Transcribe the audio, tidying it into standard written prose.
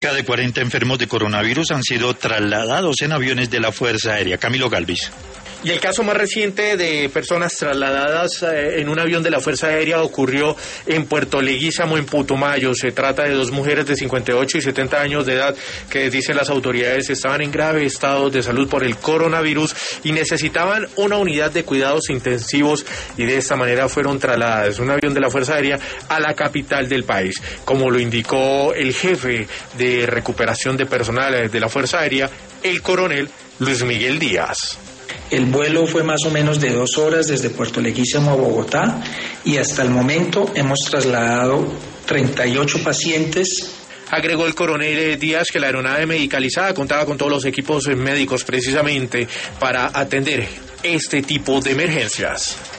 Cerca de 40 enfermos de coronavirus han sido trasladados en aviones de la Fuerza Aérea. Camilo Galvis. Y el caso más reciente de personas trasladadas en un avión de la Fuerza Aérea ocurrió en Puerto Leguízamo, en Putumayo. Se trata de 2 mujeres de 58 y 70 años de edad que, dicen las autoridades, estaban en grave estado de salud por el coronavirus y necesitaban una unidad de cuidados intensivos, y de esta manera fueron trasladadas en un avión de la Fuerza Aérea a la capital del país. Como lo indicó el jefe de recuperación de personal de la Fuerza Aérea, el coronel Luis Miguel Díaz. El vuelo fue más o menos de 2 horas desde Puerto Leguízamo a Bogotá, y hasta el momento hemos trasladado 38 pacientes. Agregó el coronel Díaz que la aeronave medicalizada contaba con todos los equipos médicos precisamente para atender este tipo de emergencias.